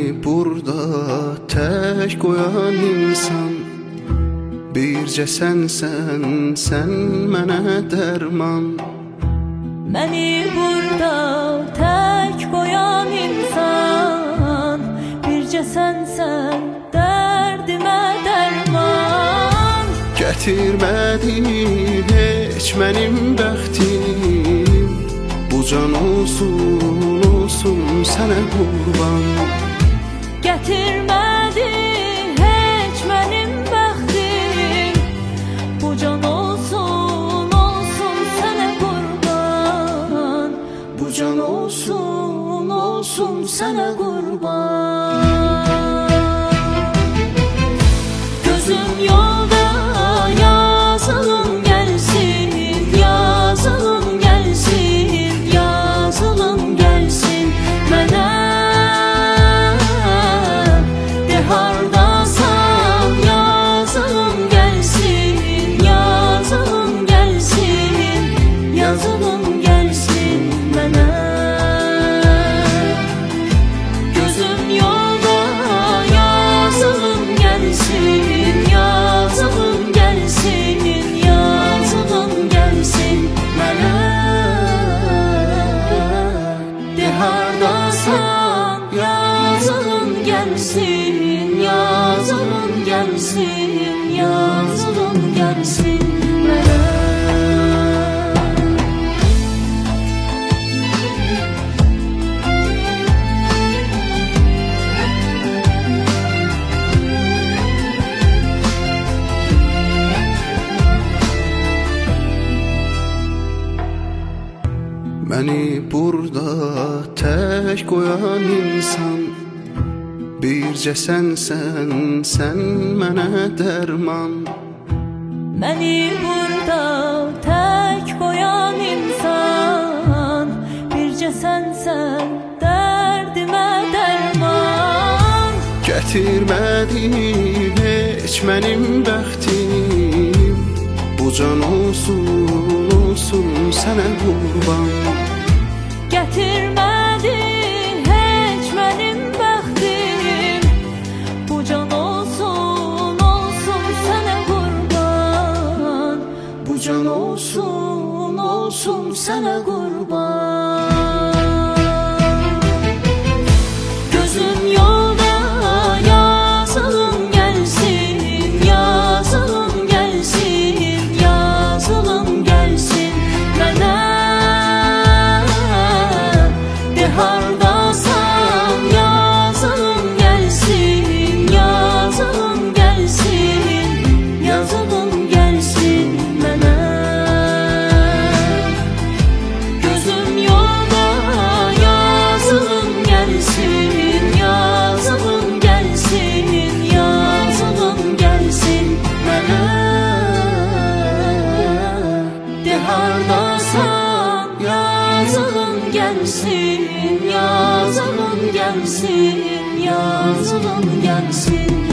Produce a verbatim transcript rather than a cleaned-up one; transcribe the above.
burada tək qoyan insan bircə sənsən, sən mənə dərman. Məni burada tək qoyan insan bircə sənsən, dərdimə dərman. Gətirmədin heç mənim bəxtim, bu can olsun, olsun sənə qurban. Gətirmədi heç mənim bəxtim, bu can olsun, olsun sənə qurban. Bu can olsun, olsun sənə qurban. Gözüm yolda, yazılım gəlsin, yazılım gəlsin, yazılım gəlsin mənə. De hardasan, yazılım gəlsin, yazılım gəlsin, yazılım gəlsin mənə. Gözüm yolda, yazılım gəlsin, yazılım gəlsin, yazılım gəlsin mənə. De hardasan, yazılım gəlsin, yazılım gəlsin, yazılım gəlsin mənə. Məni burada tək qoyan insan bircə sənsən, sən mənə dərman. Məni burada tək qoyan insan bircə sənsən, dərdimə dərman. Gətirmədin heç mənim bəxtim, bu can olsun, olsun sənə qurban. Gətirmədi heç mənim bəxtim, bu can olsun, olsun sənə qurban. Bu can olsun, olsun sənə qurban. Gözüm yolda, yazılım gəlsin, yazılım gəlsin, yazılım gəlsin mənə. De hardasan, yazılım gəlsin, yazılım gəlsin, yazılım gəlsin mənə. Gözüm yolda, yazılım gəlsin, yazılım gəlsin, yazılım gəlsin mənə. De hardasan, yazılım gəlsin, yazılım gəlsin, yazılım gəlsin.